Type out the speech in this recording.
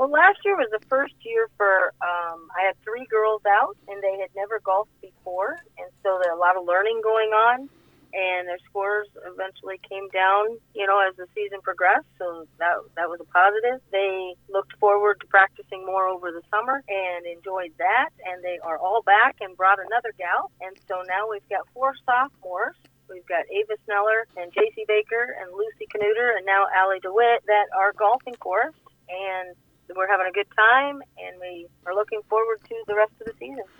last year was the first year for, I had 3 girls out, and they had never golfed before, and so there a lot of learning going on, and their scores eventually came down, as the season progressed, so that was a positive. They looked forward to practicing more over the summer and enjoyed that, and they are all back and brought another gal, and so now we've got 4 sophomores. We've got Ava Sneller and JC Baker and Lucy Knuter and now Allie DeWitt that are golfing for us, and we're having a good time, and we are looking forward to the rest of the season.